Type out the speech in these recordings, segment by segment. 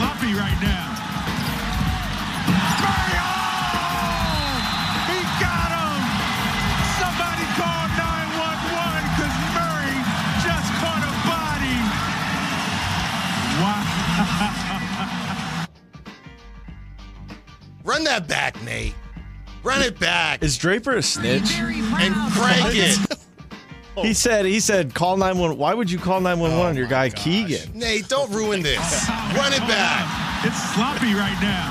sloppy right now. Murray, oh! He got him! Somebody call 911 because Murray just caught a body. Wow. Run that back, Nate. Run it back. Is Draper a snitch? And crank it. He said, call 911. Why would you call 911 on your guy, gosh. Keegan? Nate, don't ruin this. Run it back. It's sloppy right now.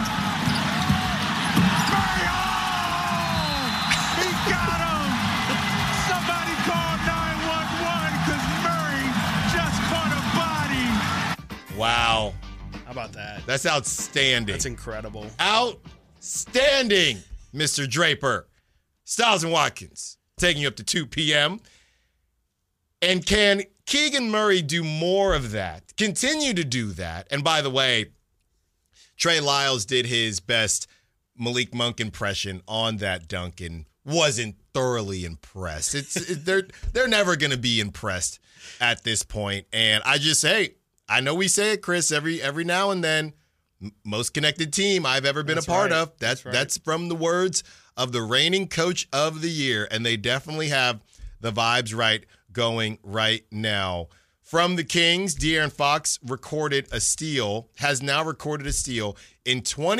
Murray, oh! He got him! Somebody call 911 because Murray just caught a body. Wow. How about that? That's outstanding. That's incredible. Outstanding, Mr. Draper. Styles and Watkins taking you up to 2 p.m. And can Keegan Murray do more of that? Continue to do that. And by the way, Trey Lyles did his best Malik Monk impression on that dunk and wasn't thoroughly impressed. They're never going to be impressed at this point. And I just say, I know we say it, Chris, every now and then. Most connected team I've ever been a part of. That's from the words of the reigning coach of the year, and they definitely have the vibes right going right now. From the Kings, De'Aaron Fox has now recorded a steal in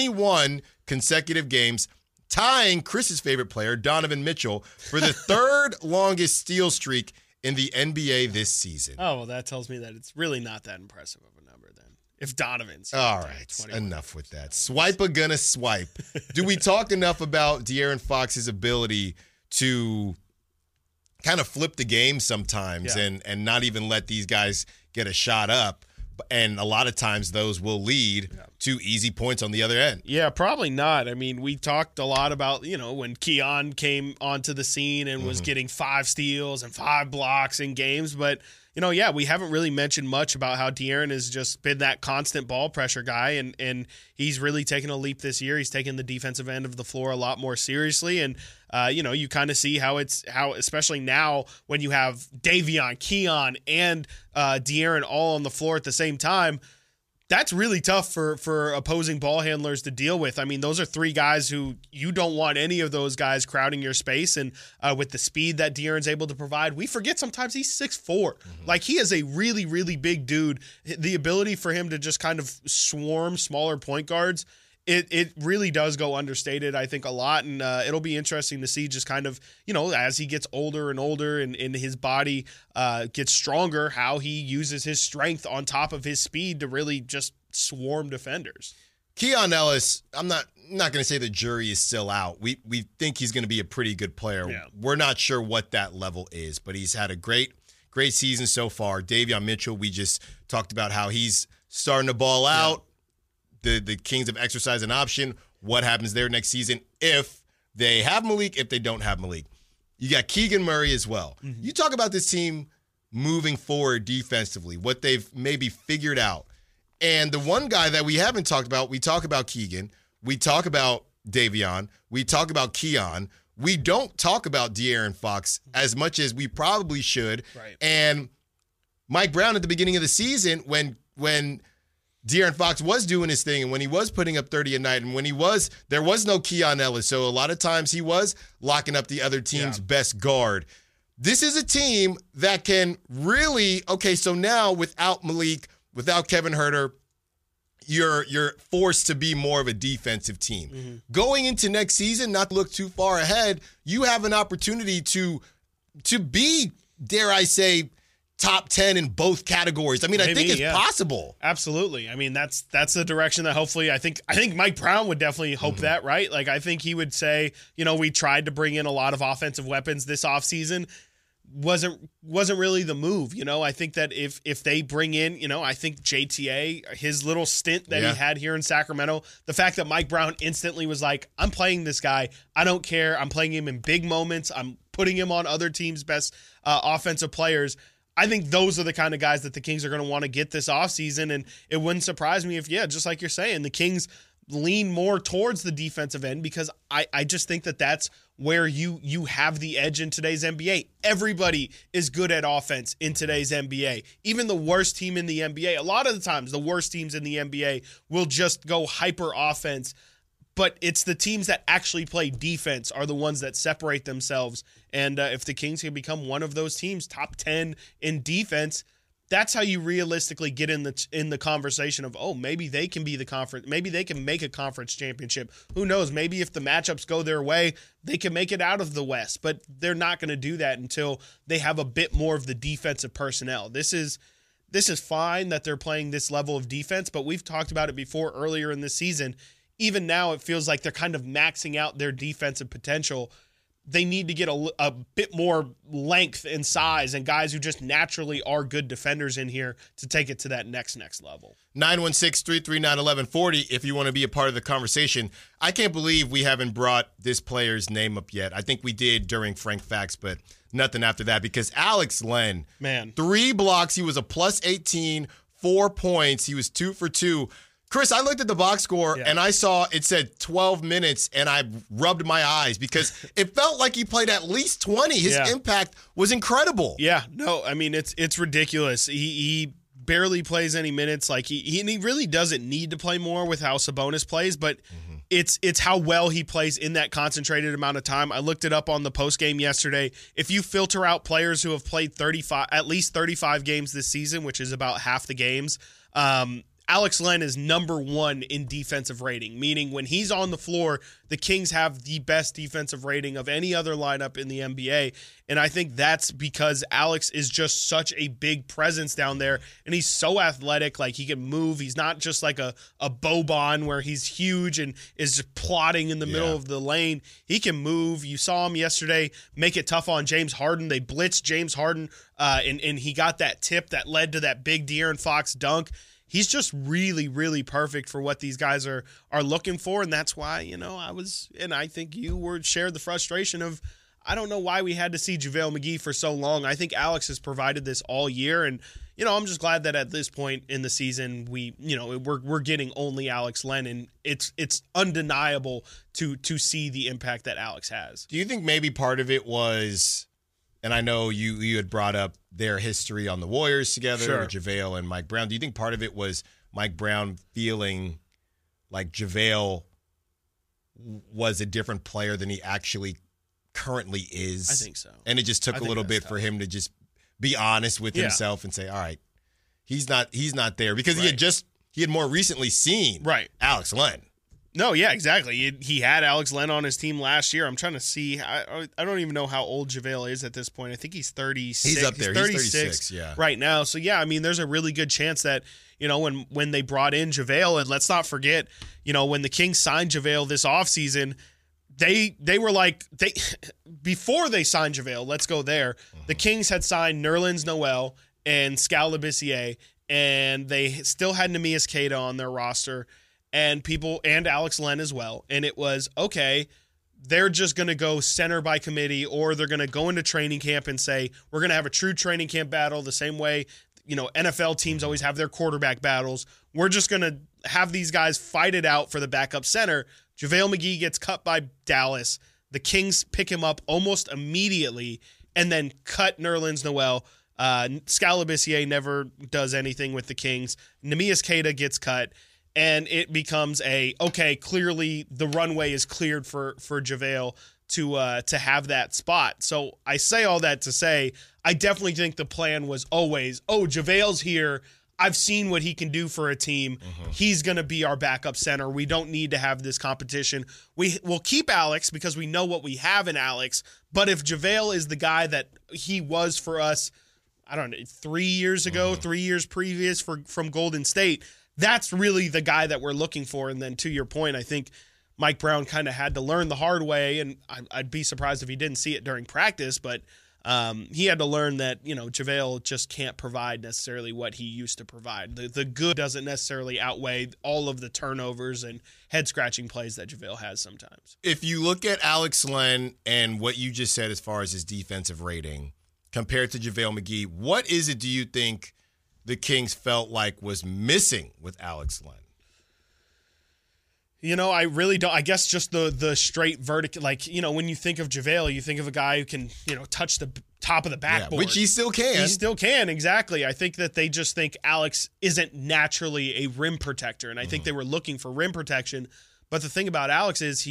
21 consecutive games, tying Chris's favorite player, Donovan Mitchell, for the third longest steal streak in the NBA this season. Oh, well, that tells me that it's really not that impressive of a number then. If Donovan's. All right, enough with that. Swipe a gonna swipe. Do we talk enough about De'Aaron Fox's ability to kind of flip the game sometimes and not even let these guys get a shot up? And a lot of times those will lead to easy points on the other end. Yeah, probably not. I mean, we talked a lot about, when Keon came onto the scene and was getting 5 steals and 5 blocks in games. But, we haven't really mentioned much about how De'Aaron has just been that constant ball pressure guy. And he's really taken a leap this year. He's taken the defensive end of the floor a lot more seriously. And, you kind of see how especially now when you have Davion, Keon, and De'Aaron all on the floor at the same time, that's really tough for opposing ball handlers to deal with. I mean, those are 3 guys who you don't want any of those guys crowding your space. And with the speed that De'Aaron's able to provide, we forget sometimes he's 6'4". Like, he is a really, really big dude. The ability for him to just kind of swarm smaller point guards, it really does go understated, I think, a lot. And it'll be interesting to see just kind of, as he gets older and older and his body gets stronger, how he uses his strength on top of his speed to really just swarm defenders. Keon Ellis, I'm not going to say the jury is still out. We think he's going to be a pretty good player. Yeah. We're not sure what that level is, but he's had a great season so far. Davion Mitchell, we just talked about how he's starting to ball out. The Kings have exercised an option. What happens there next season if they have Malik, if they don't have Malik? You got Keegan Murray as well. You talk about this team moving forward defensively, what they've maybe figured out. And the one guy that we haven't talked about, we talk about Keegan, we talk about Davion, we talk about Keon. We don't talk about De'Aaron Fox as much as we probably should. Right. And Mike Brown at the beginning of the season, when De'Aaron Fox was doing his thing and when he was putting up 30 a night and when there was no Keon Ellis. So a lot of times he was locking up the other team's best guard. This is a team that can really, so now without Malik, without Kevin Huerter, you're forced to be more of a defensive team. Going into next season, not to look too far ahead, you have an opportunity to be, dare I say, top 10 in both categories. I mean, I think it's possible. Absolutely. I mean, that's the direction that hopefully I think Mike Brown would definitely hope that, right? Like, I think he would say, we tried to bring in a lot of offensive weapons this offseason. Wasn't really the move, I think that if they bring in, I think JTA, his little stint that he had here in Sacramento, the fact that Mike Brown instantly was like, I'm playing this guy, I don't care, I'm playing him in big moments, I'm putting him on other teams' best offensive players. I think those are the kind of guys that the Kings are going to want to get this offseason, and it wouldn't surprise me if, just like you're saying, the Kings lean more towards the defensive end because I just think that that's where you have the edge in today's NBA. Everybody is good at offense in today's NBA. Even the worst team in the NBA, a lot of the times the worst teams in the NBA will just go hyper offense, but it's the teams that actually play defense are the ones that separate themselves. And if the Kings can become one of those teams, top 10 in defense, that's how you realistically get in the conversation of, oh, maybe they can be the conference. Maybe they can make a conference championship. Who knows? Maybe if the matchups go their way, they can make it out of the West. But they're not going to do that until they have a bit more of the defensive personnel. This is fine that they're playing this level of defense, but we've talked about it before earlier in the season. Even now, it feels like they're kind of maxing out their defensive potential. They need to get a bit more length and size and guys who just naturally are good defenders in here to take it to that next level. 916-339-1140 if you want to be a part of the conversation. I can't believe we haven't brought this player's name up yet. I think we did during Frank Facts, but nothing after that because Alex Len, man, 3 blocks. He was a plus 18, 4 points. He was 2 for 2. Chris, I looked at the box score and I saw it said 12 minutes and I rubbed my eyes because it felt like he played at least 20. His impact was incredible. Yeah, no, I mean, it's ridiculous. He barely plays any minutes. Like he really doesn't need to play more with how Sabonis plays, but it's how well he plays in that concentrated amount of time. I looked it up on the post game yesterday. If you filter out players who have played at least 35 games this season, which is about half the games, Alex Len is number 1 in defensive rating, meaning when he's on the floor, the Kings have the best defensive rating of any other lineup in the NBA. And I think that's because Alex is just such a big presence down there, and he's so athletic. Like, he can move. He's not just like a Boban where he's huge and is just plotting in the middle of the lane. He can move. You saw him yesterday make it tough on James Harden. They blitzed James Harden, and he got that tip that led to that big De'Aaron Fox dunk. He's just really, really perfect for what these guys are looking for, and that's why, I think you shared the frustration of, I don't know why we had to see JaVale McGee for so long. I think Alex has provided this all year, and I'm just glad that at this point in the season we're getting only Alex Len, and it's undeniable to see the impact that Alex has. Do you think maybe part of it was, and I know you had brought up their history on the Warriors together, with JaVale and Mike Brown. Do you think part of it was Mike Brown feeling like JaVale was a different player than he actually currently is? I think so. And it just took a little bit for him to just be honest with himself and say, all right, he's not there. Because he had more recently seen Alex Len. No, yeah, exactly. He had Alex Len on his team last year. I'm trying to see. I don't even know how old JaVale is at this point. I think he's 36. He's up there. He's 36 right now. So, yeah, I mean, there's a really good chance that, when they brought in JaVale, and let's not forget, when the Kings signed JaVale this offseason, they were like, before they signed JaVale, let's go there, the Kings had signed Nerlens Noel and Skal Labissière, and they still had Neemias Queta on their roster, and Alex Len as well. And it was, okay, they're just going to go center by committee, or they're going to go into training camp and say, we're going to have a true training camp battle the same way, NFL teams always have their quarterback battles. We're just going to have these guys fight it out for the backup center. JaVale McGee gets cut by Dallas. The Kings pick him up almost immediately and then cut Nerlens Noel. Skal Labissière never does anything with the Kings. Neemias Queta gets cut. And it becomes clearly the runway is cleared for JaVale to have that spot. So I say all that to say, I definitely think the plan was always, JaVale's here. I've seen what he can do for a team. He's going to be our backup center. We don't need to have this competition. We'll keep Alex because we know what we have in Alex. But if JaVale is the guy that he was for us, I don't know, 3 years ago, 3 years previous from Golden State, that's really the guy that we're looking for. And then to your point, I think Mike Brown kind of had to learn the hard way, and I'd be surprised if he didn't see it during practice, but he had to learn that, JaVale just can't provide necessarily what he used to provide. The good doesn't necessarily outweigh all of the turnovers and head-scratching plays that JaVale has sometimes. If you look at Alex Len and what you just said as far as his defensive rating compared to JaVale McGee, what is it do you think the Kings felt like was missing with Alex Len? I really don't. I guess just the straight vertical, like, when you think of JaVale, you think of a guy who can, touch the top of the backboard. Which he still can. He still can, exactly. I think that they just think Alex isn't naturally a rim protector, and I think they were looking for rim protection. But the thing about Alex is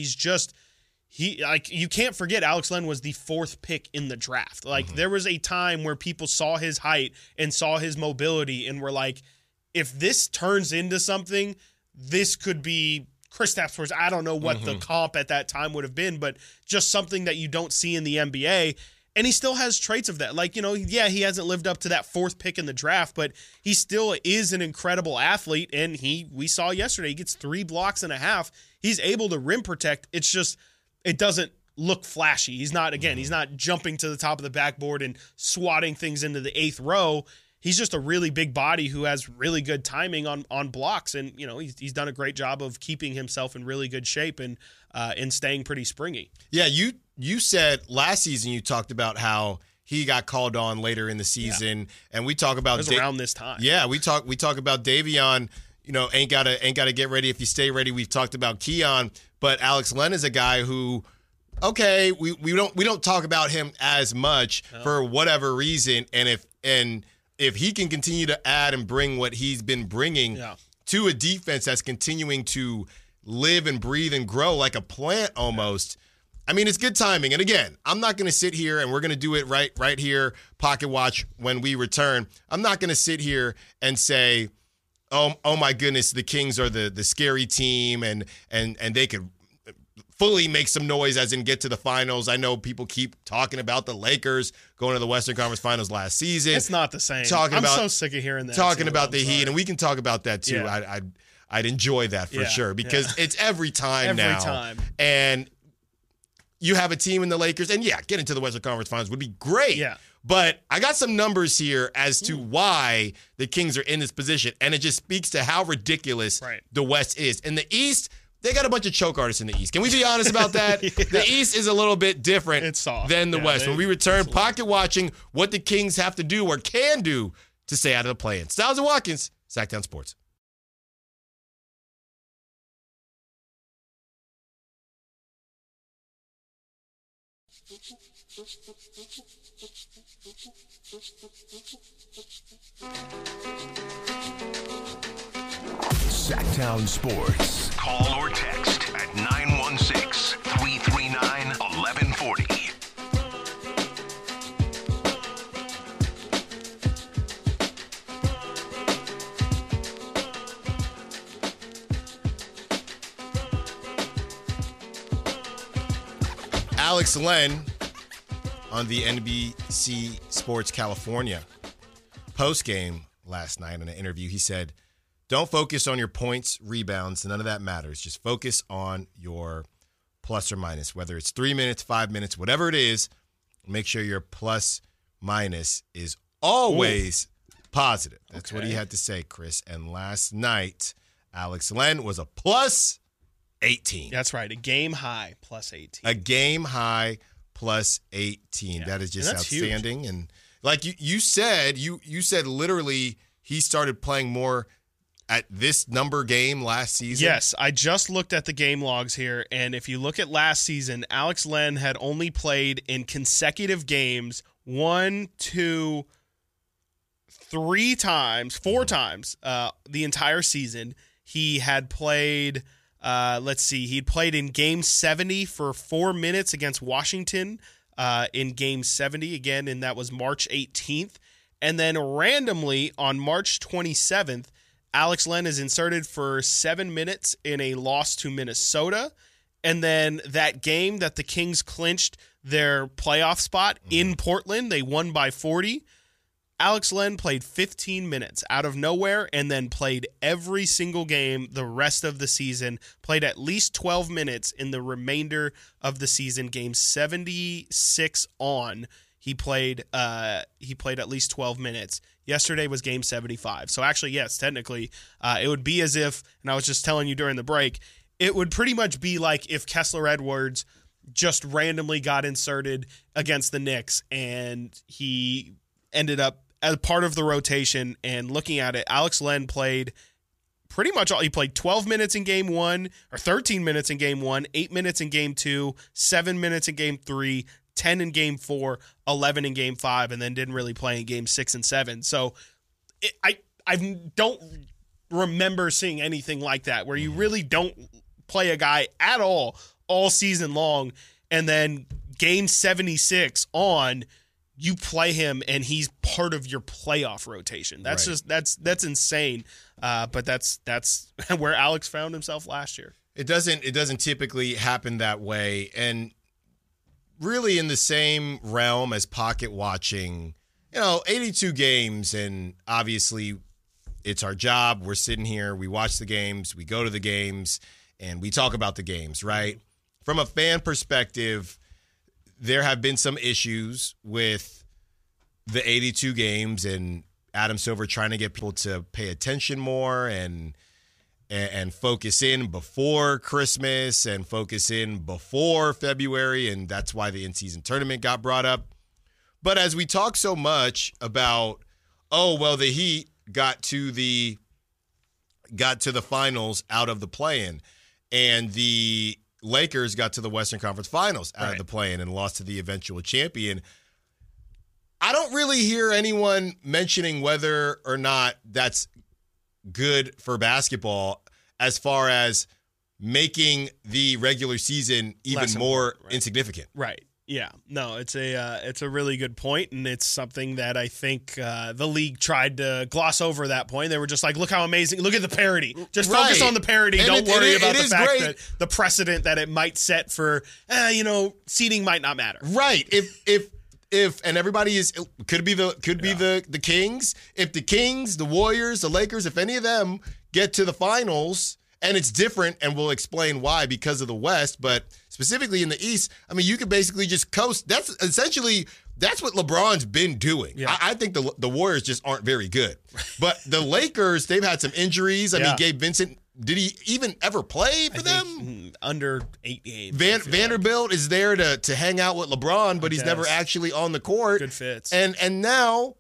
you can't forget Alex Len was the 4th pick in the draft. Like, there was a time where people saw his height and saw his mobility and were like, if this turns into something, this could be Kristaps Porzingis. I don't know what the comp at that time would have been, but just something that you don't see in the NBA. And he still has traits of that. Like, he hasn't lived up to that 4th pick in the draft, but he still is an incredible athlete. And we saw yesterday, he gets 3 blocks and a half. He's able to rim protect. It's just, it doesn't look flashy. He's not jumping to the top of the backboard and swatting things into the 8th row. He's just a really big body who has really good timing on blocks. And, he's done a great job of keeping himself in really good shape and staying pretty springy. Yeah, you said last season you talked about how he got called on later in the season, and we talk about it was around this time. Yeah, we talk about Davion. Ain't gotta get ready if you stay ready. We've talked about Keon, but Alex Len is a guy who, okay, we don't talk about him as much for whatever reason, and if he can continue to add and bring what he's been bringing to a defense that's continuing to live and breathe and grow like a plant almost. I mean, it's good timing. And again, I'm not going to sit here, and we're going to do it right here, Pocket Watch, when we return. I'm not going to sit here and say, oh my goodness, the Kings are the scary team and they could fully make some noise as in get to the finals. I know people keep talking about the Lakers going to the Western Conference Finals last season. It's not the same. I'm so sick of hearing that. Talking about the Heat, and we can talk about that too. Yeah. I'd enjoy that for sure because it's every time now. Every time. And you have a team in the Lakers, and getting to the Western Conference Finals would be great. Yeah. But I got some numbers here as to why the Kings are in this position, and it just speaks to how ridiculous the West is. In the East, they got a bunch of choke artists in the East. Can we be honest about that? The East is a little bit different than the West. When we return, pocket watching what the Kings have to do or can do to stay out of the play-in. Styles and Watkins, Sacktown Sports. Sacktown Sports. Call or text at 916-339-1140. Alex Len on the NBC Sports California postgame last night in an interview. He said, don't focus on your points, rebounds, none of that matters. Just focus on your plus or minus, whether it's 3 minutes, 5 minutes, whatever it is. Make sure your plus minus is always positive. That's what he had to say, Chris. And last night, Alex Len was a plus 18. That's right. A game high plus 18. A game high plus 18. Yeah. That is just outstanding. Huge. And like you said, you said literally he started playing more at this number game last season. Yes, I just looked at the game logs here, and if you look at last season, Alex Len had only played in consecutive games 4 times the entire season. He had played, he'd played in Game 70 for 4 minutes against Washington in Game 70 again, and that was March 18th. And then randomly on March 27th, Alex Len is inserted for 7 minutes in a loss to Minnesota. And then that game that the Kings clinched their playoff spot in Portland, they won by 40. Alex Len played 15 minutes out of nowhere and then played every single game the rest of the season, played at least 12 minutes in the remainder of the season. Game 76 on, he played at least 12 minutes. Yesterday was game 75. So actually, yes, technically, it would be as if, and I was just telling you during the break, it would pretty much be like if Kessler Edwards just randomly got inserted against the Knicks and he ended up as part of the rotation. And looking at it, Alex Len played pretty much all. He played 12 minutes in game 1, or 13 minutes in game 1, 8 minutes in game 2, 7 minutes in game 3, 10 in game 4, 11 in game 5, and then didn't really play in game 6 and 7. So I don't remember seeing anything like that, where you really don't play a guy at all season long, and then game 76 on, you play him and he's part of your playoff rotation. That's Right. just that's insane. But that's where Alex found himself last year. It doesn't typically happen that way, and really in the same realm as pocket watching. 82 games, and obviously it's our job. We're sitting here, we watch the games, we go to the games, and we talk about the games, right? From a fan perspective, there have been some issues with the 82 games and Adam Silver trying to get people to pay attention more and focus in before Christmas and focus in before February, and that's why the in-season tournament got brought up. But as we talk so much about, the Heat got to the finals out of the play-in, and the Lakers got to the Western Conference Finals out of the play-in and lost to the eventual champion. I don't really hear anyone mentioning whether or not that's good for basketball as far as making the regular season even Less more important, right? insignificant. Right. Yeah. No, it's a really good point, and it's something that I think the league tried to gloss over that point. They were just like, look how amazing, look at the parity. Just focus Right. on the parity. And Don't worry about the fact great. that the precedent that it might set for, seeding might not matter. Right. If and everybody could be the Kings. If the Kings, the Warriors, the Lakers, if any of them get to the finals, and it's different, and we'll explain why because of the West, but specifically in the East, I mean, you could basically just coast. That's what LeBron's been doing. Yeah. I think the Warriors just aren't very good. But the Lakers, they've had some injuries. I mean, Gabe Vincent, did he even ever play for them? Under 8 games. Vanderbilt is there to hang out with LeBron, but he's never actually on the court. Good fits. And now,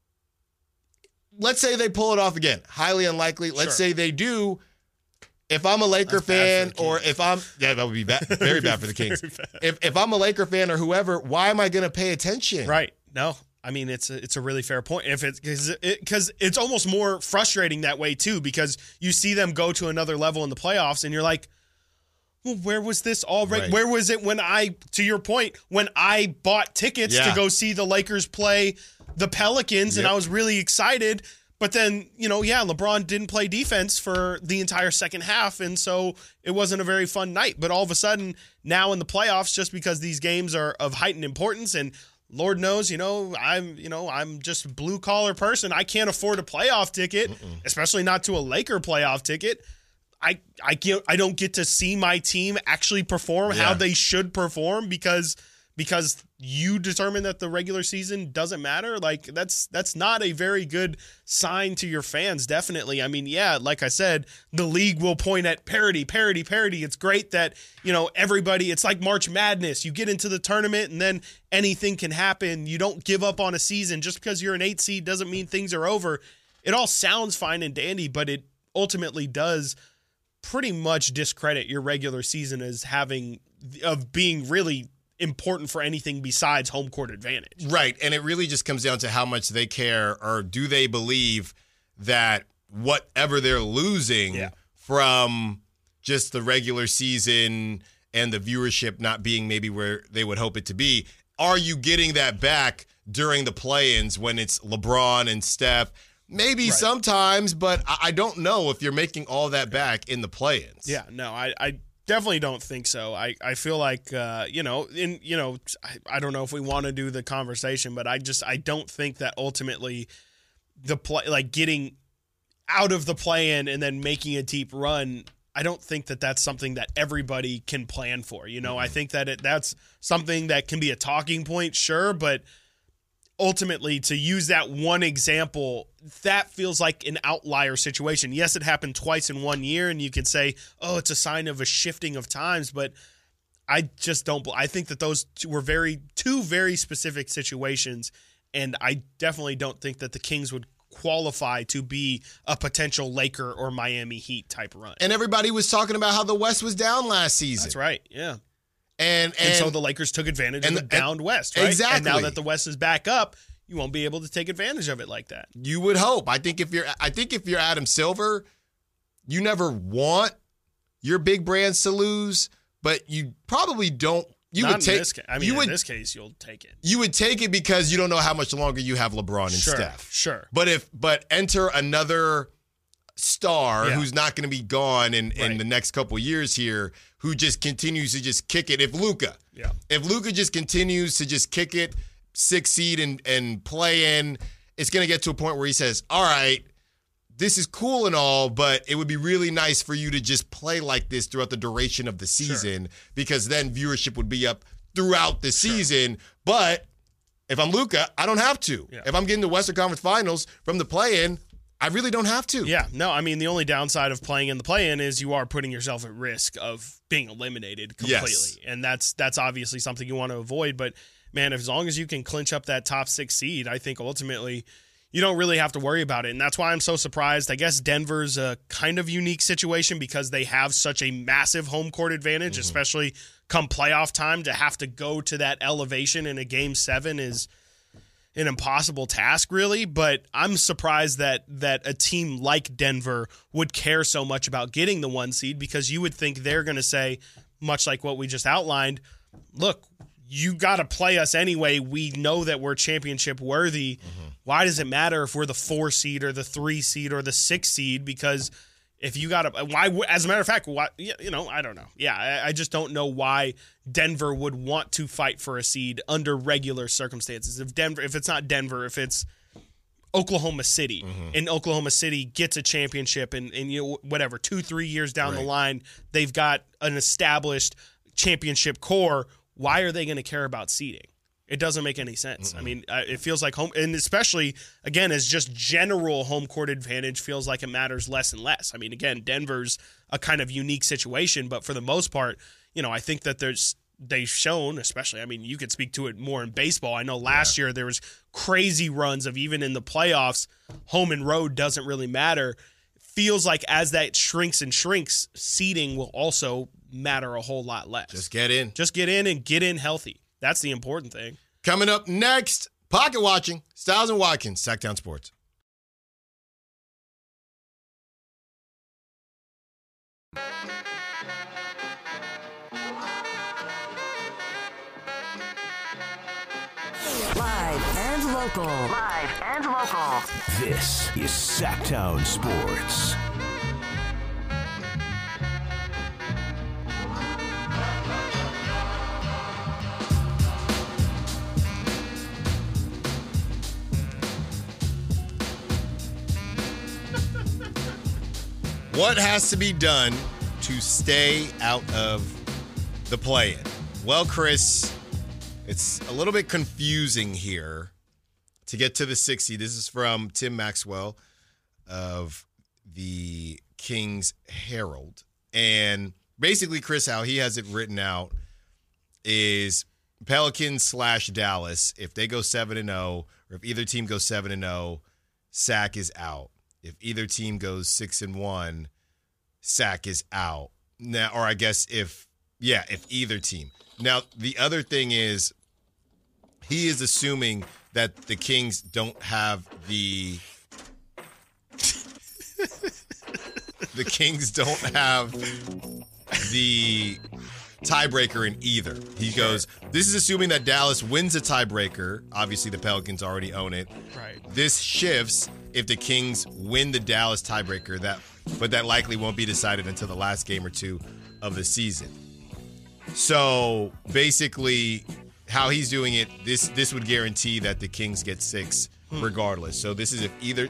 let's say they pull it off again. Highly unlikely. Let's say they do. If I'm a Laker fan, or if I'm that would be very bad for the Kings. If I'm a Laker fan or whoever, why am I going to pay attention? Right. No, I mean it's a really fair point. If it's because it's almost more frustrating that way too, because you see them go to another level in the playoffs, and you're like, well, where was this already? Right. Where was it when to your point, when I bought tickets to go see the Lakers play the Pelicans, and I was really excited. But then, LeBron didn't play defense for the entire second half, and so it wasn't a very fun night. But all of a sudden, now in the playoffs, just because these games are of heightened importance, and Lord knows, I'm just a blue-collar person. I can't afford a playoff ticket, especially not to a Laker playoff ticket. I don't get to see my team actually perform how they should perform because you determine that the regular season doesn't matter. Like that's not a very good sign to your fans. Definitely. I mean, like I said, the league will point at parity. It's great that, everybody, it's like March Madness. You get into the tournament and then anything can happen. You don't give up on a season. Just because you're an 8 seed doesn't mean things are over. It all sounds fine and dandy, but it ultimately does pretty much discredit your regular season as being really important for anything besides home court advantage. Right. And it really just comes down to how much they care, or do they believe that whatever they're losing from just the regular season and the viewership not being maybe where they would hope it to be, are you getting that back during the play-ins when it's LeBron and Steph? Maybe sometimes, but I don't know if you're making all that back in the play-ins. Yeah, no, I definitely don't think so. I feel like I don't know if we want to do the conversation, but I don't think that ultimately getting out of the play-in and then making a deep run, I don't think that that's something that everybody can plan for. I think that that's something that can be a talking point, sure, but ultimately, to use that one example, that feels like an outlier situation. Yes, it happened twice in 1 year, and you can say, oh, it's a sign of a shifting of times, but I just don't. I think that those two were two very specific situations, and I definitely don't think that the Kings would qualify to be a potential Laker or Miami Heat type run. And everybody was talking about how the West was down last season. That's right, yeah. And so the Lakers took advantage of the downed West, right? Exactly. And now that the West is back up, you won't be able to take advantage of it like that. You would hope. I think if you're Adam Silver, you never want your big brands to lose, but you probably don't. In this case, you'll take it. You would take it because you don't know how much longer you have LeBron and Steph. Sure. But enter another star who's not going to be gone in the next couple of years here, who just continues to just kick it. If Luka just continues to just kick it, 6 seed and play in, it's going to get to a point where he says, all right, this is cool and all, but it would be really nice for you to just play like this throughout the duration of the season, because then viewership would be up throughout the season. But if I'm Luka, I don't have to. Yeah. If I'm getting the Western Conference Finals from the play-in, I really don't have to. Yeah, no, I mean, the only downside of playing in the play-in is you are putting yourself at risk of being eliminated completely. Yes. And that's obviously something you want to avoid. But, man, as long as you can clinch up that top 6 seed, I think ultimately you don't really have to worry about it. And that's why I'm so surprised. I guess Denver's a kind of unique situation because they have such a massive home court advantage, especially come playoff time. To have to go to that elevation in a Game 7 is an impossible task, really. But I'm surprised that a team like Denver would care so much about getting the 1 seed, because you would think they're going to say, much like what we just outlined, look, you got to play us anyway. We know that we're championship worthy. Why does it matter if we're the 4 seed or the 3 seed or the 6 seed? Because if you got to, why? As a matter of fact, why? I don't know. Yeah, I just don't know why Denver would want to fight for a seed under regular circumstances. If it's not Denver, if it's Oklahoma City, and Oklahoma City gets a championship, and 2-3 years down the line, they've got an established championship core. Why are they going to care about seeding? It doesn't make any sense. I mean, it feels like home, and especially, again, as just general home court advantage feels like it matters less and less. I mean, again, Denver's a kind of unique situation, but for the most part, I think that they've shown, especially, I mean, you could speak to it more in baseball. I know last year there was crazy runs of, even in the playoffs, home and road doesn't really matter. Feels like as that shrinks and shrinks, seeding will also matter a whole lot less. Just get in and get in healthy. That's the important thing. Coming up next, pocket watching, Styles and Watkins, Sacktown Sports. Live and local. This is Sacktown Sports. What has to be done to stay out of the play-in? Well, Chris, it's a little bit confusing here to get to the 60. This is from Tim Maxwell of the Kings Herald. And basically, Chris, how he has it written out is Pelicans/Dallas. If they go 7-0, or if either team goes 7-0, Sack is out. If either team goes 6-1, Sack is out. Now, or I guess if either team. Now, the other thing is, he is assuming that the Kings don't have the tiebreaker in either. He goes, this is assuming that Dallas wins a tiebreaker. Obviously, the Pelicans already own it. Right. This shifts if the Kings win the Dallas tiebreaker, but that likely won't be decided until the last game or two of the season. So basically, how he's doing it, this would guarantee that the Kings get 6 regardless. So this is if either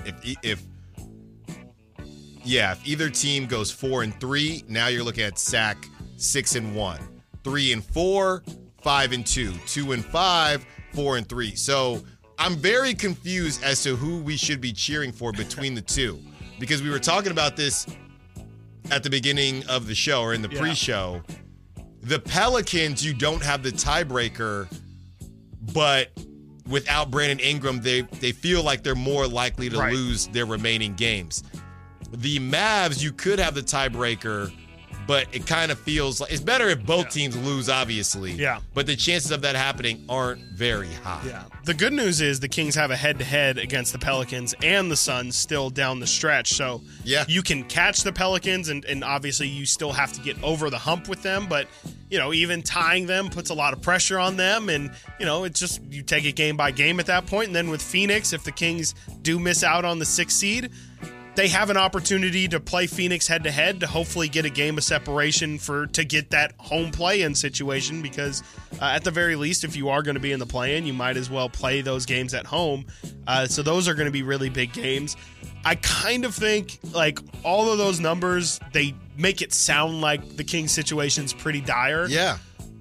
team goes 4-3, now you're looking at Sack 6-1, 3-4, 5-2, 2-5, 4-3. So I'm very confused as to who we should be cheering for between the two, because we were talking about this at the beginning of the show, or in the pre-show. The Pelicans, you don't have the tiebreaker, but without Brandon Ingram, they feel like they're more likely to lose their remaining games. The Mavs, you could have the tiebreaker, but it kind of feels like it's better if both teams lose, obviously. Yeah. But the chances of that happening aren't very high. Yeah. The good news is the Kings have a head-to-head against the Pelicans and the Suns still down the stretch. So you can catch the Pelicans, and obviously you still have to get over the hump with them. But, even tying them puts a lot of pressure on them. And, it's just you take it game by game at that point. And then with Phoenix, if the Kings do miss out on the 6th seed, they have an opportunity to play Phoenix head-to-head to hopefully get a game of separation to get that home play-in situation because at the very least, if you are going to be in the play-in, you might as well play those games at home. So those are going to be really big games. I kind of think, all of those numbers, they make it sound like the Kings situation's pretty dire. Yeah.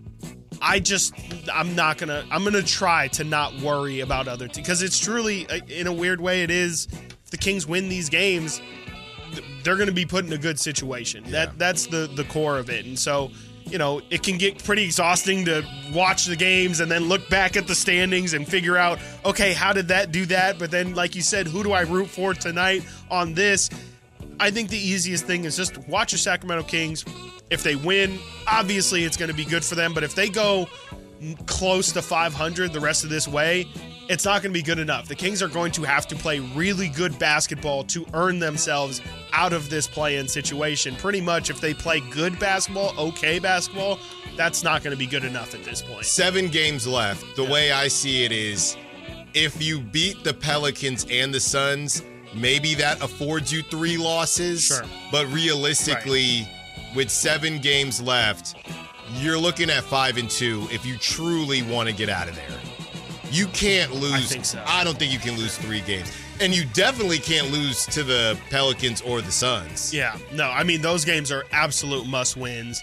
I'm going to try to not worry about other teams because it's truly, in a weird way, it is. If the Kings win these games, they're going to be put in a good situation. Yeah. That's the core of it. And so, it can get pretty exhausting to watch the games and then look back at the standings and figure out, okay, how did that do that? But then, like you said, who do I root for tonight on this? I think the easiest thing is just watch your Sacramento Kings. If they win, obviously it's going to be good for them. But if they go close to 500 the rest of this way, it's not going to be good enough. The Kings are going to have to play really good basketball to earn themselves out of this play-in situation. Pretty much, if they play good basketball, okay basketball, that's not going to be good enough at this point. 7 games left. The way I see it is, if you beat the Pelicans and the Suns, maybe that affords you 3 losses. Sure. But realistically, with 7 games left, you're looking at 5-2 if you truly want to get out of there. You can't lose. I think so. I don't think you can lose 3 games. And you definitely can't lose to the Pelicans or the Suns. Yeah. No, I mean, those games are absolute must-wins.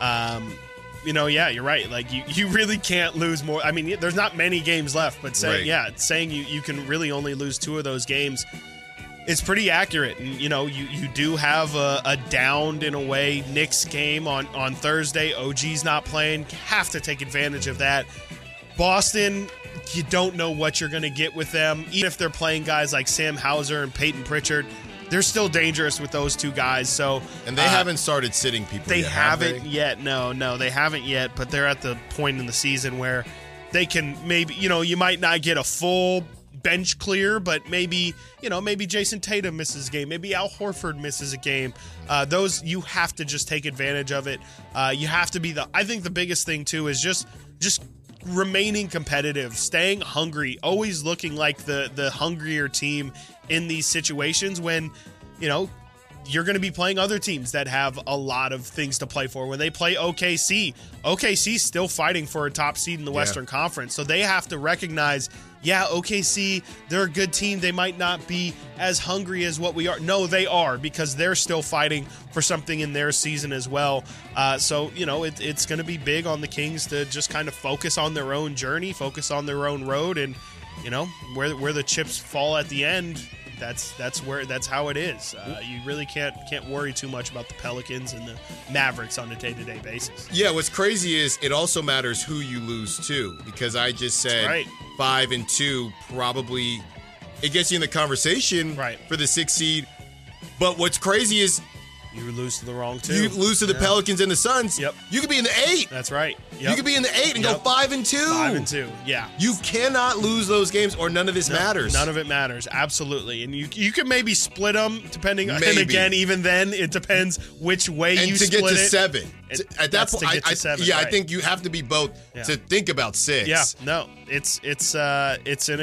You're right. You really can't lose more. I mean, there's not many games left, but saying you can really only lose 2 of those games is pretty accurate. And, you do have a downed, in a way, Knicks game on Thursday. OG's not playing. Have to take advantage of that. Boston, you don't know what you're going to get with them. Even if they're playing guys like Sam Hauser and Peyton Pritchard, they're still dangerous with those 2 guys. So, and they haven't started sitting people they yet, have haven't yet. No, they haven't yet. But they're at the point in the season where they can maybe, you might not get a full bench clear, but maybe Jason Tatum misses a game. Maybe Al Horford misses a game. Those, you have to just take advantage of it. You have to be I think the biggest thing, too, is just remaining competitive, staying hungry, always looking like the hungrier team in these situations when, you're going to be playing other teams that have a lot of things to play for. When they play OKC's still fighting for a top seed in the Western Conference. So they have to recognize, OKC, they're a good team. They might not be as hungry as what we are. No, they are, because they're still fighting for something in their season as well. So it's going to be big on the Kings to just kind of focus on their own journey, focus on their own road, and, where the chips fall at the end, that's how it is. You really can't worry too much about the Pelicans and the Mavericks on a day-to-day basis. Yeah, what's crazy is it also matters who you lose to, because I just said 5-2 probably it gets you in the conversation for the 6th seed. But what's crazy is you lose to the wrong 2. You lose to the Pelicans and the Suns. Yep. You could be in the 8. That's right. Yep. You could be in the 8 and go 5-2. 5-2. Yeah. You cannot lose those games, or none of this matters. None of it matters. Absolutely. And you can maybe split them depending. Maybe. And again, even then, it depends which way you split it. And to get to 7. At that point, I think you have to be both to think about 6. Yeah. No. It's in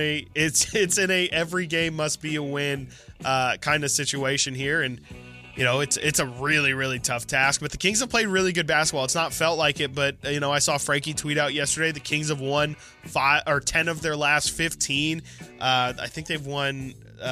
a every game must be a win kind of situation here, and it's a really, really tough task. But the Kings have played really good basketball. It's not felt like it, but I saw Frankie tweet out yesterday the Kings have won 10 of their last 15. I think they've won.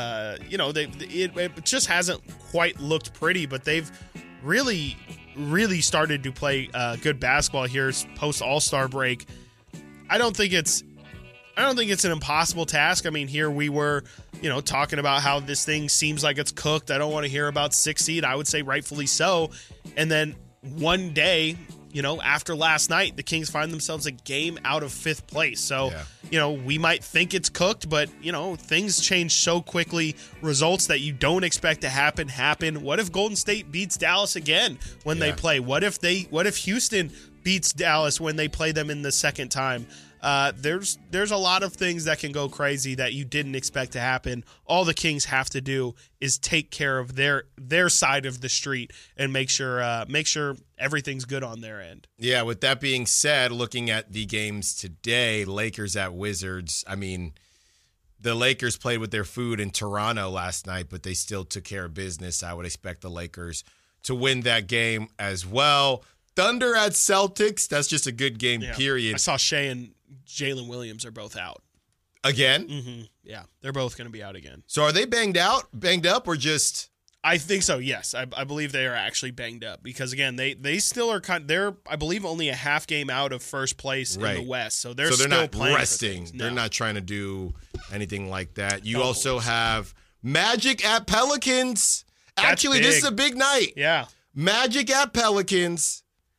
It just hasn't quite looked pretty, but they've really, really started to play good basketball here post All-Star break. I don't think it's an impossible task. I mean, here we were, talking about how this thing seems like it's cooked. I don't want to hear about 6th seed. I would say rightfully so. And then one day, after last night, the Kings find themselves a game out of 5th place. So, we might think it's cooked, but, things change so quickly. Results that you don't expect to happen. What if Golden State beats Dallas again when they play? What if Houston beats Dallas when they play them in the second time? There's a lot of things that can go crazy that you didn't expect to happen. All the Kings have to do is take care of their side of the street and make sure everything's good on their end. Yeah, with that being said, looking at the games today, Lakers at Wizards, I mean, the Lakers played with their food in Toronto last night, but they still took care of business. I would expect the Lakers to win that game as well. Thunder at Celtics, that's just a good game, period. I saw Shea and Jalen Williams are both out. Again? Mm-hmm. Yeah, they're both going to be out again. So are they banged up, or just... I think so, yes. I believe they are actually banged up because, again, they still are they're, I believe, only a half game out of first place in the West. So they're still not playing resting. No. They're not trying to do anything like that. You also have Magic at Pelicans. Actually, this is a big night. Yeah. Magic at Pelicans.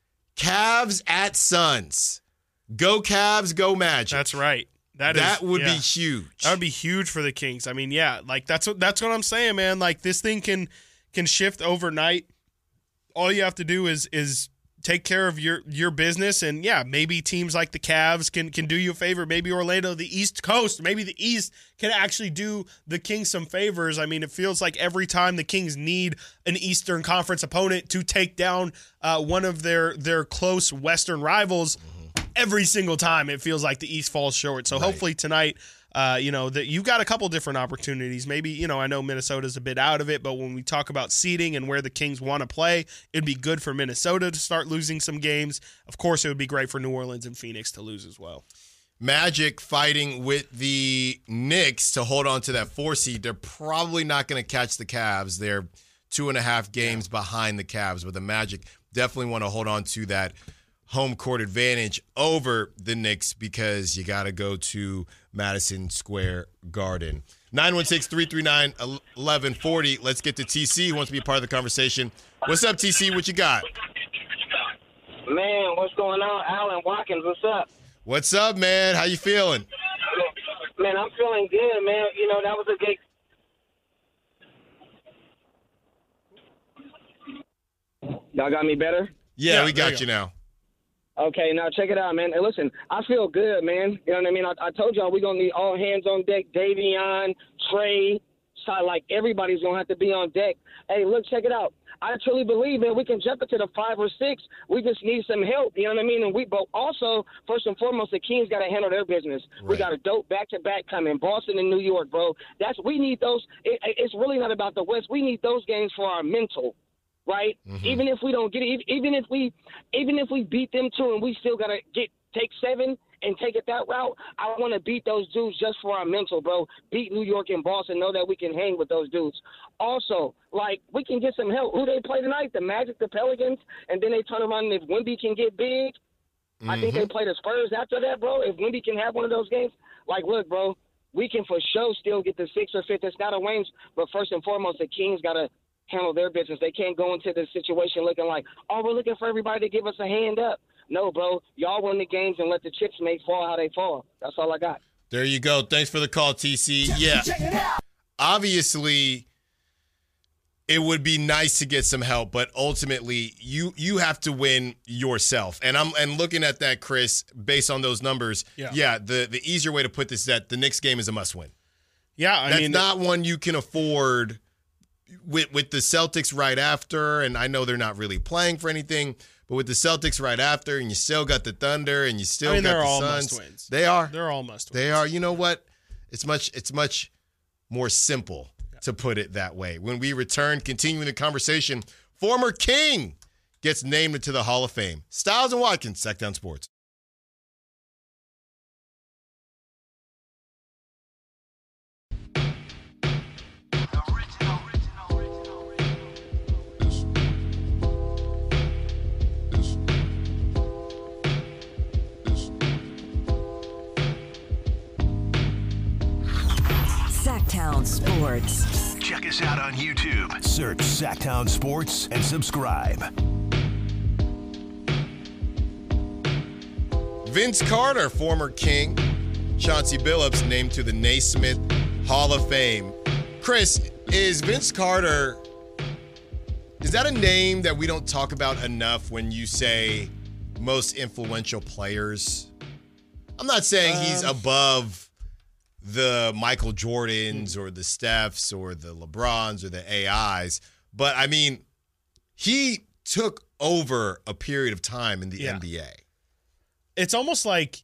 Cavs at Suns. Go Cavs, go Magic. That's right. That would be huge. That would be huge for the Kings. I mean, that's what I'm saying, man. Like, this thing can shift overnight. All you have to do is take care of your business, and maybe teams like the Cavs can do you a favor. Maybe Orlando, the East Coast, maybe the East can actually do the Kings some favors. I mean, it feels like every time the Kings need an Eastern Conference opponent to take down one of their close Western rivals, every single time it feels like the East falls short. So hopefully tonight, that you've got a couple different opportunities. Maybe, I know Minnesota's a bit out of it, but when we talk about seeding and where the Kings want to play, it'd be good for Minnesota to start losing some games. Of course, it would be great for New Orleans and Phoenix to lose as well. Magic fighting with the Knicks to hold on to that 4 seed. They're probably not going to catch the Cavs. They're 2.5 games behind the Cavs, but the Magic definitely want to hold on to that home court advantage over the Knicks because you got to go to Madison Square Garden. 916-339-1140. Let's get to TC, who wants to be a part of the conversation. What's up, TC? What you got? Man, what's going on? Alan Watkins, what's up? What's up, man? How you feeling? Man, I'm feeling good, man. That was a good... Y'all got me better? Yeah, we got you now. Okay, now check it out, man. Hey, listen, I feel good, man. You know what I mean? I told y'all we're going to need all hands on deck. Davion, Trey, like everybody's going to have to be on deck. Hey, look, check it out. I truly believe, man, we can jump into the 5 or 6. We just need some help, you know what I mean? But also, first and foremost, the Kings got to handle their business. Right. We got a dope back-to-back coming, Boston and New York, bro. We need those. It's really not about the West. We need those games for our mental. Right? Mm-hmm. Even if we don't get it, even if we beat them 2 and we still gotta take 7 and take it that route, I want to beat those dudes just for our mental, bro. Beat New York and Boston, know that we can hang with those dudes. Also, we can get some help. Who they play tonight? The Magic, the Pelicans, and then they turn around and if Wemby can get big, I think they play the Spurs after that, bro. If Wemby can have one of those games, look, bro, we can for sure still get the 6th or 5th. It's not a range, but first and foremost, the Kings gotta handle their business. They can't go into the situation looking like, we're looking for everybody to give us a hand up. No, bro. Y'all win the games and let the chips fall how they fall. That's all I got. There you go. Thanks for the call, TC. Yeah. Obviously, it would be nice to get some help, but ultimately, you have to win yourself. And looking at that, Chris, based on those numbers, the easier way to put this is that the Knicks game is a must-win. Yeah, That's not one you can afford with the Celtics right after, and I know they're not really playing for anything, but with the Celtics right after, and you still got the Thunder, and you still got the Suns. They're all must-wins. They are. They're all must-wins. They are. You know what? It's much more simple to put it that way. When we return, continuing the conversation, former King gets named into the Hall of Fame. Styles and Watkins, Sacktown Sports. Sacktown Sports. Check us out on YouTube. Search Sacktown Sports and subscribe. Vince Carter, former King. Chauncey Billups named to the Naismith Hall of Fame. Chris, is Vince Carter, is that a name that we don't talk about enough when you say most influential players? I'm not saying he's above the Michael Jordans or the Stephs or the LeBrons or the AIs, but I mean, he took over a period of time in the NBA. It's almost like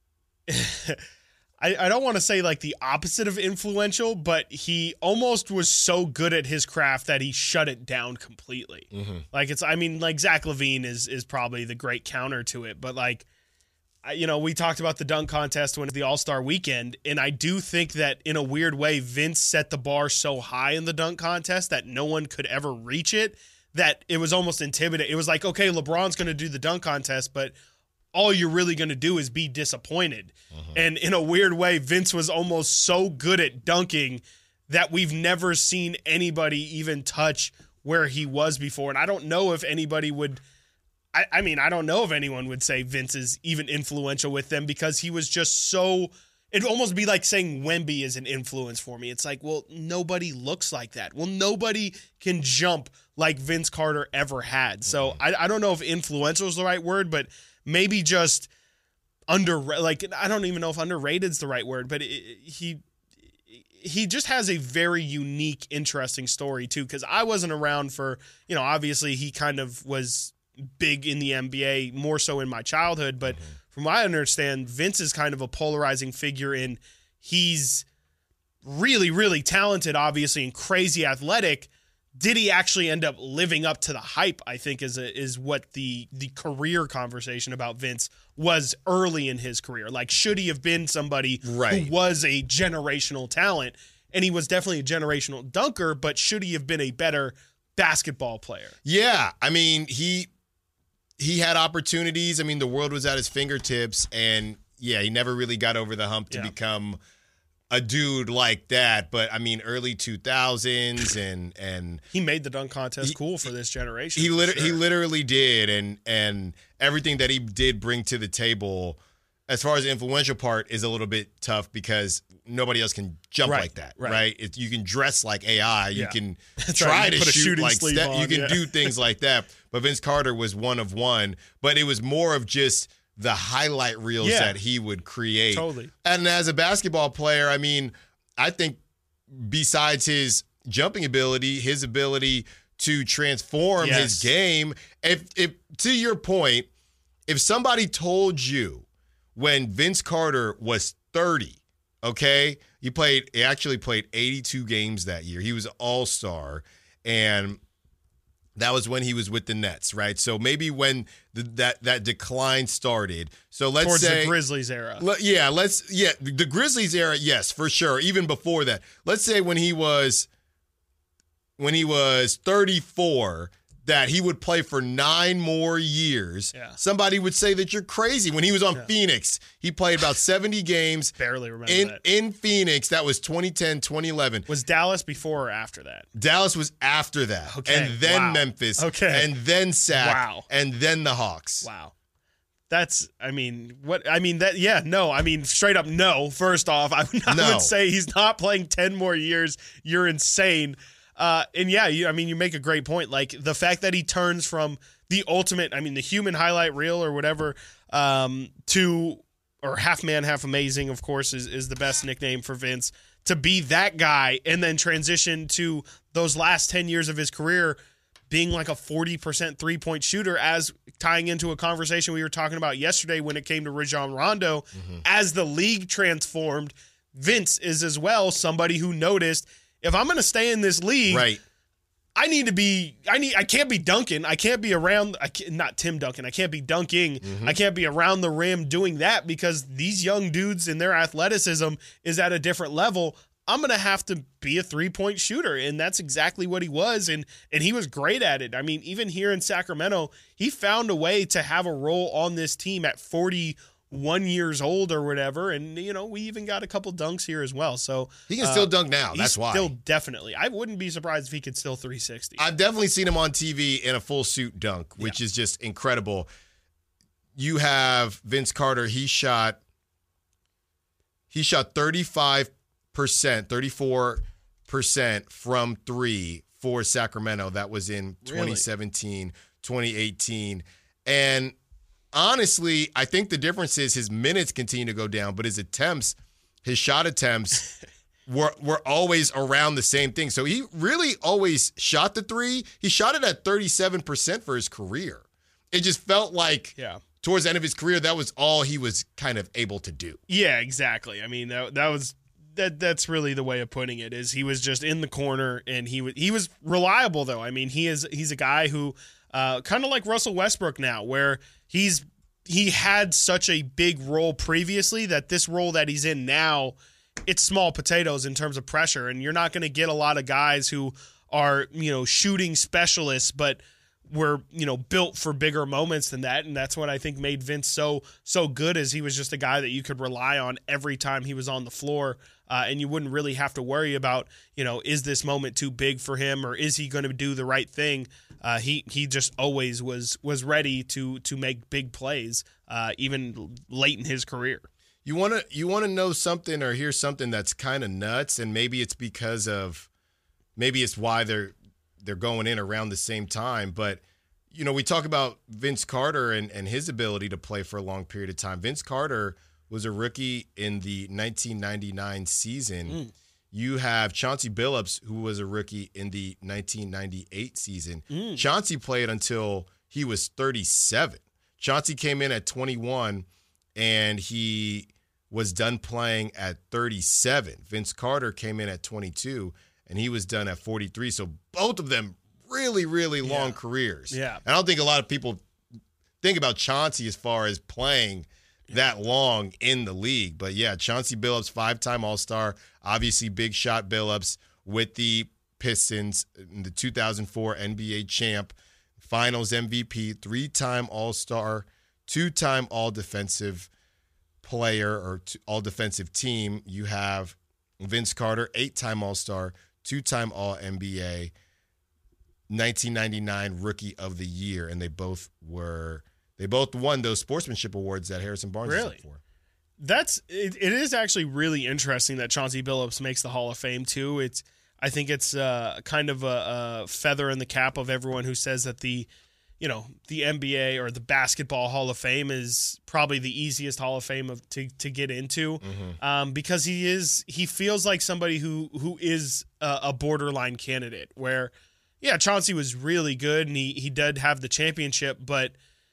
I don't want to say like the opposite of influential, but he almost was so good at his craft that he shut it down completely. Like like Zach LaVine is probably the great counter to it, but like, we talked about the dunk contest when the All-Star weekend, and I do think that in a weird way, Vince set the bar so high in the dunk contest that no one could ever reach it, that it was almost intimidating. It was like, okay, LeBron's going to do the dunk contest, but all you're really going to do is be disappointed. And in a weird way, Vince was almost so good at dunking that we've never seen anybody even touch where he was before. And I don't know if anybody would, I don't know if anyone would say Vince is even influential with them, because he was just so, it'd almost be like saying Wemby is an influence for me. It's like, well, nobody looks like that. Well, nobody can jump like Vince Carter ever had. So I don't know if influential is the right word, but maybe just I don't even know if underrated is the right word, but he just has a very unique, interesting story too. Because I wasn't around for, obviously he kind of was big in the NBA more so in my childhood, but from what I understand, Vince is kind of a polarizing figure in he's really, really talented, obviously, and crazy athletic. Did he actually end up living up to the hype, I think, is what the career conversation about Vince was early in his career. Like, should he have been somebody who was a generational talent? And he was definitely a generational dunker, but should he have been a better basketball player? Yeah, I mean, he had opportunities. I mean, the world was at his fingertips, and yeah, he never really got over the hump to become a dude like that. But I mean, early 2000s and he made the dunk contest cool for this generation. He literally did, and everything that he did bring to the table, as far as the influential part, is a little bit tough because nobody else can jump like that, right? You can dress like AI, you can try to shoot like Steph, you can do things like that. But Vince Carter was one of one, but it was more of just the highlight reels that he would create. Totally. And as a basketball player, I mean, I think besides his jumping ability, his ability to transform his game, if to your point, if somebody told you when Vince Carter was 30, okay, he actually played 82 games that year. He was an all-star, and that was when he was with the Nets, right? So maybe when that decline started. So let's towards say the Grizzlies era. The Grizzlies era, yes, for sure. Even before that, let's say when he was 34, that he would play for 9 more years. Yeah. Somebody would say that you're crazy. When he was on Phoenix, he played about 70 games. Barely remember that. In Phoenix, that was 2010, 2011. Was Dallas before or after that? Dallas was after that. Okay. And then Memphis. Okay. And then Sac. Wow. And then the Hawks. Wow. That's, straight up no. First off, I would say he's not playing 10 more years. You're insane. You make a great point. Like the fact that he turns from the ultimate, the human highlight reel or whatever, or half man, half amazing, of course, is the best nickname for Vince, to be that guy and then transition to those last 10 years of his career being like a 40% 3-point shooter, as tying into a conversation we were talking about yesterday when it came to Rajon Rondo. As the league transformed, Vince is as well somebody who noticed, if I'm going to stay in this league, I can't be dunking. I can't be around, not Tim Duncan. I can't be dunking. I can't be around the rim doing that because these young dudes and their athleticism is at a different level. I'm going to have to be a 3-point shooter. And that's exactly what he was. And he was great at it. I mean, even here in Sacramento, he found a way to have a role on this team at 41 years old or whatever. And, we even got a couple dunks here as well. So he can still dunk now. That's why. Still definitely. I wouldn't be surprised if he could still 360. I've definitely seen him on TV in a full suit dunk, which is just incredible. you have Vince Carter. He shot 35%, 34% from three for Sacramento. That was in 2017, 2018. And honestly, I think the difference is his minutes continue to go down, but his shot attempts were always around the same thing. So he really always shot the three. He shot it at 37% for his career. It just felt like towards the end of his career, that was all he was kind of able to do. Yeah, exactly. I mean, that's really the way of putting it, is he was just in the corner, and he was reliable, though. I mean, he's a guy who kind of like Russell Westbrook now, where he had such a big role previously that this role that he's in now, it's small potatoes in terms of pressure, and you're not going to get a lot of guys who are, shooting specialists, but were, built for bigger moments than that. And that's what I think made Vince so good, is he was just a guy that you could rely on every time he was on the floor. And you wouldn't really have to worry about, is this moment too big for him, or is he going to do the right thing? He just always was ready to make big plays, even late in his career. You want to know something or hear something that's kind of nuts, and maybe it's why they're going in around the same time. But we talk about Vince Carter and his ability to play for a long period of time. Vince Carter was a rookie in the 1999 season. You have Chauncey Billups, who was a rookie in the 1998 season. Chauncey played until he was 37. Chauncey came in at 21, and he was done playing at 37. Vince Carter came in at 22, and he was done at 43. So both of them really, really long careers. Yeah. I don't think a lot of people think about Chauncey as far as playing that long in the league. But yeah, Chauncey Billups, 5-time All-Star, obviously big shot Billups with the Pistons, in the 2004 NBA champ, Finals MVP, 3-time All-Star, 2-time All-Defensive player or All-Defensive team. You have Vince Carter, 8-time All-Star, 2-time All-NBA, 1999 Rookie of the Year, and they both won those sportsmanship awards that Harrison Barnes is up for. It is actually really interesting that Chauncey Billups makes the Hall of Fame too. I think it's kind of a feather in the cap of everyone who says that the NBA or the Basketball Hall of Fame is probably the easiest Hall of Fame to get into, because he feels like somebody who is a borderline candidate, where Chauncey was really good and he did have the championship, but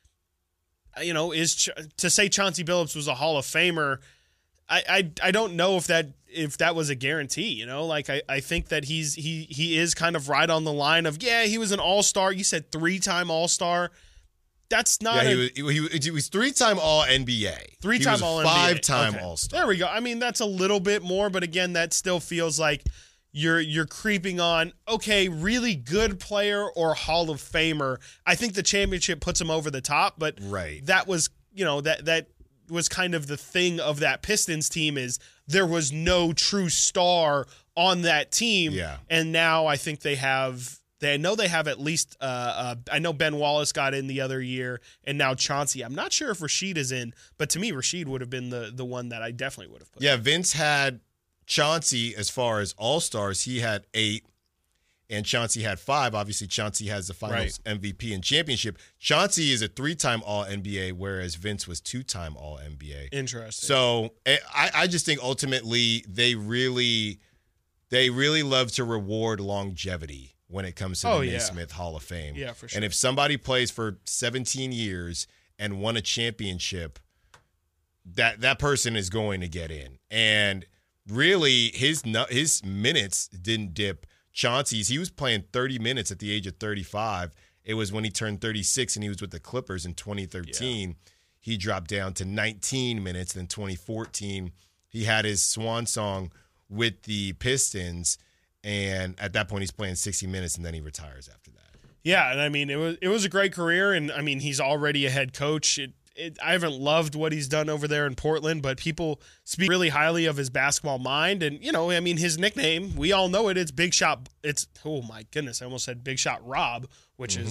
to say Chauncey Billups was a Hall of Famer, I don't know if that was a guarantee. I think that he is kind of right on the line of, he was an All-Star. You said 3-time All-Star. That's not. He was 3-time All-NBA. 3-time All-NBA. 5-time All-Star. There we go. I mean, that's a little bit more, but again, that still feels like you're creeping on, really good player or Hall of Famer. I think the championship puts him over the top, but that was, that was kind of the thing of that Pistons team, is there was no true star on that team. Yeah. And now I think they have at least, I know Ben Wallace got in the other year, and now Chauncey. I'm not sure if Rasheed is in, but to me, Rasheed would have been the one that I definitely would have put. Yeah, Vince had Chauncey, as far as All-Stars, he had 8, and Chauncey had 5. Obviously, Chauncey has the Finals MVP and championship. Chauncey is a 3-time All-NBA, whereas Vince was 2-time All-NBA. Interesting. So I just think ultimately they really love to reward longevity when it comes to the Naismith Hall of Fame. Yeah, for sure. And if somebody plays for 17 years and won a championship, that person is going to get in. And really, his minutes didn't dip. Chauncey's, he was playing 30 minutes at the age of 35. It was when he turned 36 and he was with the Clippers in 2013. Yeah. He dropped down to 19 minutes. Then 2014, he had his swan song with the Pistons. And at that point, he's playing 60 minutes, and then he retires after that. Yeah, and I mean, it was a great career. And I mean, he's already a head coach. I haven't loved what he's done over there in Portland, but people speak really highly of his basketball mind. And, I mean, his nickname, we all know it. It's Big Shot. Oh, my goodness. I almost said Big Shot Rob, which is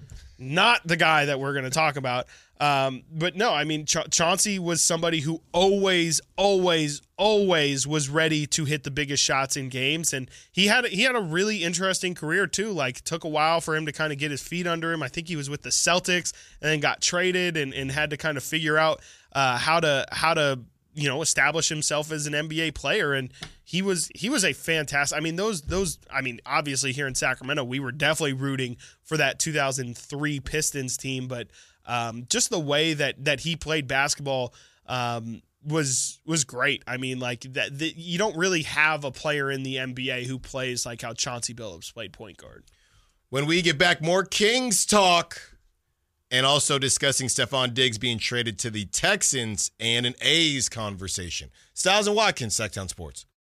not the guy that we're going to talk about. But no, I mean, Chauncey was somebody who always was ready to hit the biggest shots in games. And he had a really interesting career too. Like, it took a while for him to kind of get his feet under him. I think he was with the Celtics and then got traded and had to kind of figure out how to establish himself as an NBA player. And he was a fantastic, I mean, obviously here in Sacramento, we were definitely rooting for that 2003 Pistons team, but just the way that he played basketball was great. I mean, like you don't really have a player in the NBA who plays like how Chauncey Billups played point guard. When we get back, more Kings talk, and also discussing Stephon Diggs being traded to the Texans and an A's conversation. Styles and Watkins, Sacktown Sports.